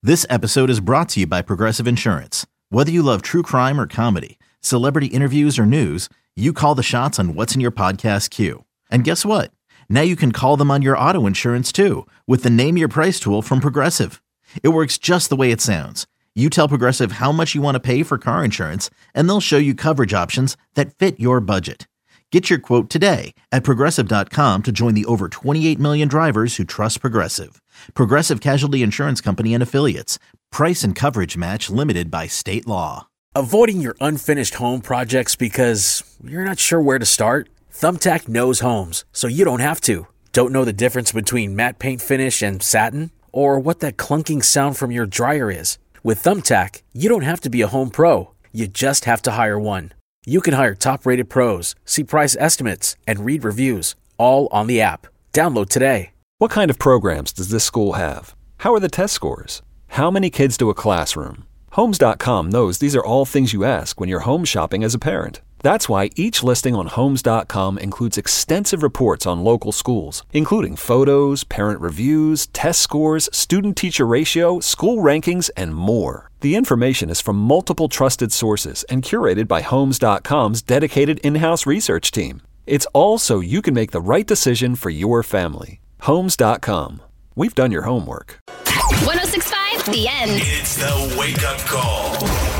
This episode is brought to you by Progressive Insurance. Whether you love true crime or comedy, celebrity interviews or news, you call the shots on what's in your podcast queue. And guess what? Now you can call them on your auto insurance too with the Name Your Price tool from Progressive. It works just the way it sounds. You tell Progressive how much you want to pay for car insurance, and they'll show you coverage options that fit your budget. Get your quote today at Progressive.com to join the over 28 million drivers who trust Progressive. Progressive Casualty Insurance Company and Affiliates. Price and coverage match limited by state law. Avoiding your unfinished home projects because you're not sure where to start? Thumbtack knows homes, so you don't have to. Don't know the difference between matte paint finish and satin? Or what that clunking sound from your dryer is? With Thumbtack, you don't have to be a home pro. You just have to hire one. You can hire top-rated pros, see price estimates, and read reviews, all on the app. Download today. What kind of programs does this school have? How are the test scores? How many kids do a classroom? Homes.com knows these are all things you ask when you're home shopping as a parent. That's why each listing on Homes.com includes extensive reports on local schools, including photos, parent reviews, test scores, student-teacher ratio, school rankings, and more. The information is from multiple trusted sources and curated by Homes.com's dedicated in-house research team. It's all so you can make the right decision for your family. Homes.com. We've done your homework. 106.5, The End. It's the wake-up call.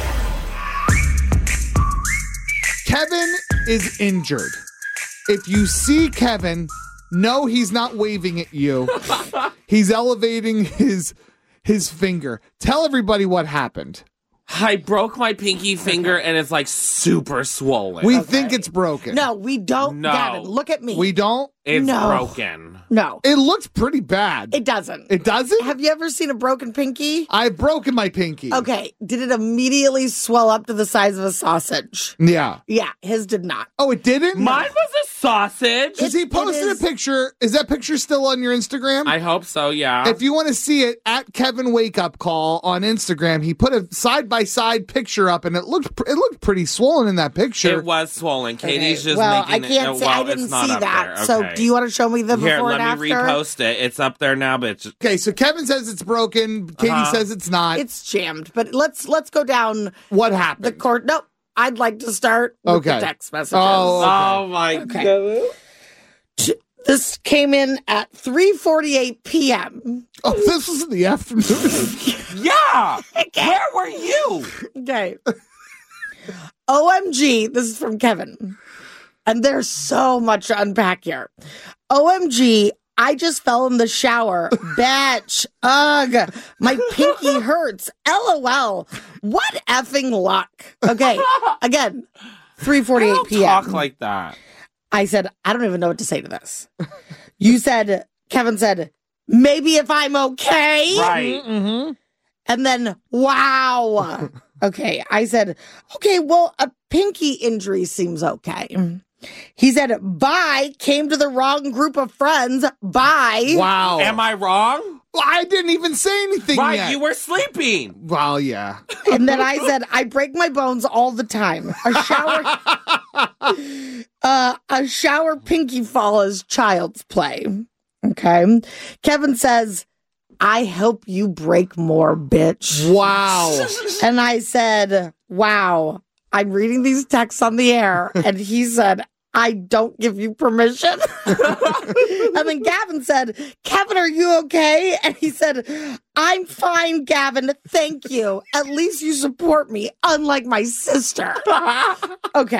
Kevin is injured. If you see Kevin, no, he's not waving at you. He's elevating his finger. Tell everybody what happened. I broke my pinky finger and it's like super swollen. We think it's broken. No, we don't, No. Gavin. Look at me. We don't? It's No. broken. No, It looks pretty bad. it doesn't. It doesn't? Have you ever seen a broken pinky? I've broken my pinky. Okay, did it immediately swell up to the size of a sausage? Yeah. Yeah, his did not. Oh, it didn't? Mine was a sausage. Because he posted is- a picture. Is that picture still on your Instagram? I hope so, yeah. If you want to see it, at Kevin Wake Up Call on Instagram, he put a side-by-side picture up, and it looked pretty swollen in that picture. It was swollen. Katie's just well, making I can't it. say Well, I didn't it's not see up that. there. So, Okay. do you want to show me the Here, before let and me after? repost it. It's up there now, but it's Okay, so Kevin says it's broken. Katie says it's not. It's jammed, but let's go down What happened? the court. Nope, I'd like to start with Okay. the text messages. Oh, okay. Oh my god. This came in at 3:48 p.m. Oh, this was in the afternoon. Yeah. Where were you? Okay. OMG, this is from Kevin. And there's so much to unpack here. OMG, I just fell in the shower. Batch. Ugh. My pinky hurts. LOL. What effing luck. Okay. Again, 3:48 Don't p.m. talk like that. I said, I don't even know what to say to this. You said, Kevin said, maybe if I'm okay. Right. Mm-hmm. And then, wow. Okay. I said, okay, well, a pinky injury seems okay. He said, bye, came to the wrong group of friends. Bye. Wow. Am I wrong? Well, I didn't even say anything Right, yet. you were sleeping. Well, yeah. And then I said, I break my bones all the time. A shower pinky fall is child's play. Okay. Kevin says, I hope you break more, bitch. Wow. And I said, wow, I'm reading these texts on the air. And he said, I don't give you permission. And then Gavin said, Kevin, are you okay? And he said, I'm fine, Gavin. Thank you. At least you support me, unlike my sister. Okay.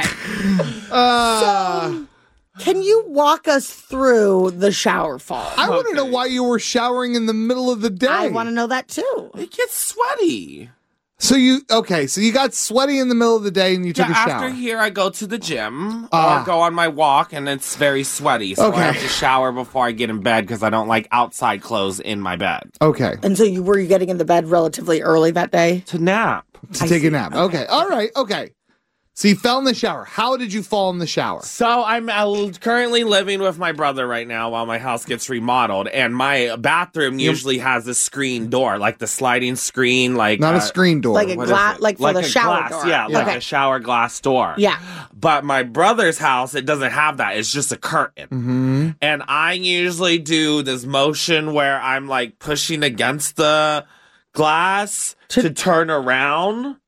So, can you walk us through the shower fall? I want to know why you were showering in the middle of the day. I want to know that too. It gets sweaty. So you got sweaty in the middle of the day and you took a shower. After here, I go to the gym or go on my walk, and it's very sweaty. So Okay. I have to shower before I get in bed because I don't like outside clothes in my bed. Okay. And so were you getting in the bed relatively early that day? To nap. To take a nap. Okay. All right. Okay. So you fell in the shower. How did you fall in the shower? So I'm currently living with my brother right now while my house gets remodeled, and my bathroom usually has a screen door, like the sliding screen, like Not a screen door. Like a glass, like for the a shower glass, door. yeah, like Okay. a shower glass door. Yeah. But my brother's house, it doesn't have that. It's just a curtain. Mm-hmm. And I usually do this motion where I'm like pushing against the glass to turn around.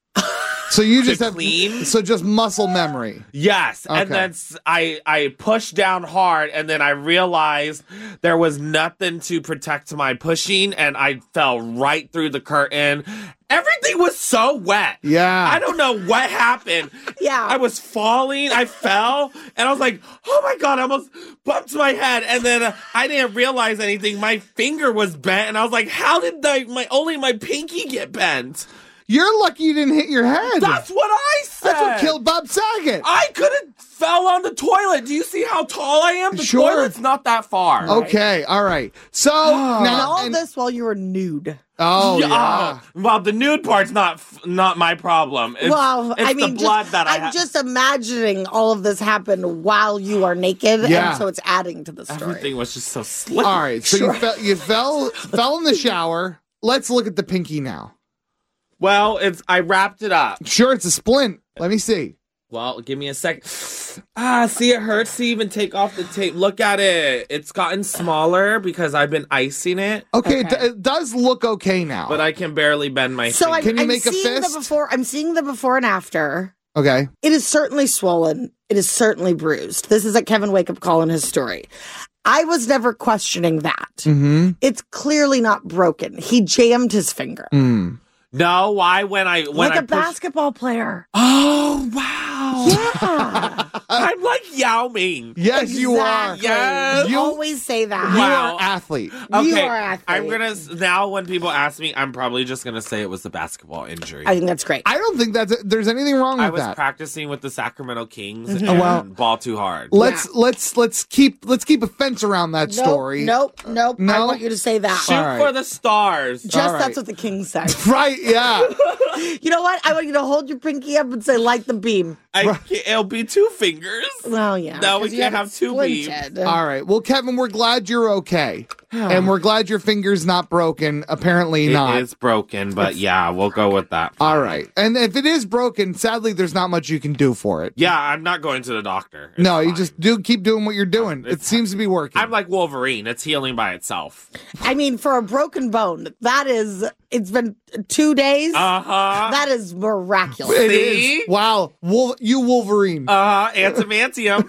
So you just have clean? just muscle memory. Yes, Okay. and then I pushed down hard, and then I realized there was nothing to protect my pushing, and I fell right through the curtain. Everything was so wet. Yeah. I don't know what happened. Yeah. I was falling, I fell, and I was like, oh my God, I almost bumped my head. And then I didn't realize anything. My finger was bent, and I was like, how did only my pinky get bent? You're lucky you didn't hit your head. That's what I said. That's what killed Bob Saget. I could have fell on the toilet. Do you see how tall I am? The Sure. toilet's not that far. Okay, all right. So And now, all this while you were nude. yeah. Well, the nude part's not my problem. It's, it's the blood that I I'm have. just imagining all of this happened while you are naked, Yeah. and so it's adding to the story. Everything was just so slick. All right. So you fell in the shower. Let's look at the pinky now. Well, I wrapped it up. Sure, it's a splint. Let me see. Well, give me a second. See, it hurts to even take off the tape. Look at it. It's gotten smaller because I've been icing it, Okay, it does look okay now. but I can barely bend my So finger. I'm, Can you I'm make a seeing fist? the before. I'm seeing the before and after. Okay. It is certainly swollen. It is certainly bruised. This is a Kevin Wake Up call in his story. I was never questioning that. Mm-hmm. It's clearly not broken. He jammed his finger No, why when I like a pushed- basketball player. Oh wow! Yeah, I'm like Yao Ming. Yes, you are. exactly. Yes. You always say that. You Wow. are an athlete. Okay, You are athlete. I'm gonna now when people ask me, I'm probably just gonna say it was the basketball injury. I think that's great. I don't think there's anything wrong I with was that. practicing with the Sacramento Kings and well, ball too hard. Let's keep a fence around that story. Nope. No? I want you to say that. Shoot All right. for the stars. Just All right. that's what the king said. Right? Yeah. You know what? I want you to hold your pinky up and say, light the beam. It'll be 2 fingers. Well, yeah. No, we 'cause you can't have have 2 beams. splinted. All right. Well, Kevin, we're glad you're okay, and we're glad your finger's not broken. Apparently not. It is broken, but yeah, we'll go with that. All right. And if it is broken, sadly, there's not much you can do for it. Yeah, I'm not going to the doctor. It's No, you fine. just keep doing what you're doing. It seems to be working. I'm like Wolverine. It's healing by itself. I mean, for a broken bone, it's been 2 days. That is miraculous. It See? is. Wow. You Wolverine. Antimantium.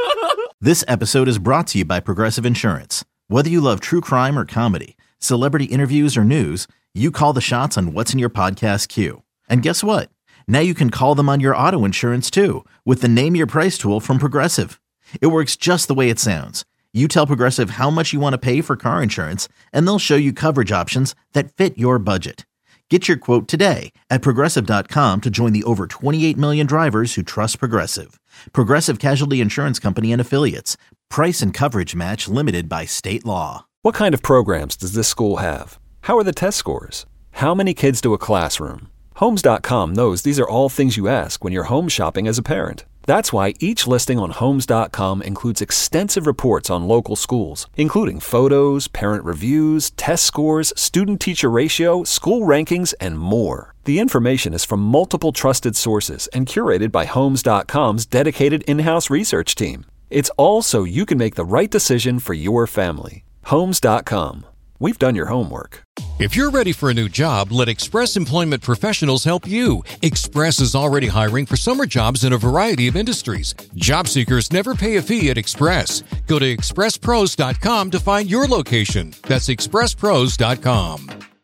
This episode is brought to you by Progressive Insurance. Whether you love true crime or comedy, celebrity interviews or news, you call the shots on what's in your podcast queue. And guess what? Now you can call them on your auto insurance too with the Name Your Price tool from Progressive. It works just the way it sounds. You tell Progressive how much you want to pay for car insurance, and they'll show you coverage options that fit your budget. Get your quote today at Progressive.com to join the over 28 million drivers who trust Progressive. Progressive Casualty Insurance Company and Affiliates. Price and coverage match limited by state law. What kind of programs does this school have? How are the test scores? How many kids do a classroom? Homes.com knows these are all things you ask when you're home shopping as a parent. That's why each listing on Homes.com includes extensive reports on local schools, including photos, parent reviews, test scores, student-teacher ratio, school rankings, and more. The information is from multiple trusted sources and curated by Homes.com's dedicated in-house research team. It's all so you can make the right decision for your family. Homes.com. We've done your homework. If you're ready for a new job, let Express Employment Professionals help you. Express is already hiring for summer jobs in a variety of industries. Job seekers never pay a fee at Express. Go to expresspros.com to find your location. That's expresspros.com.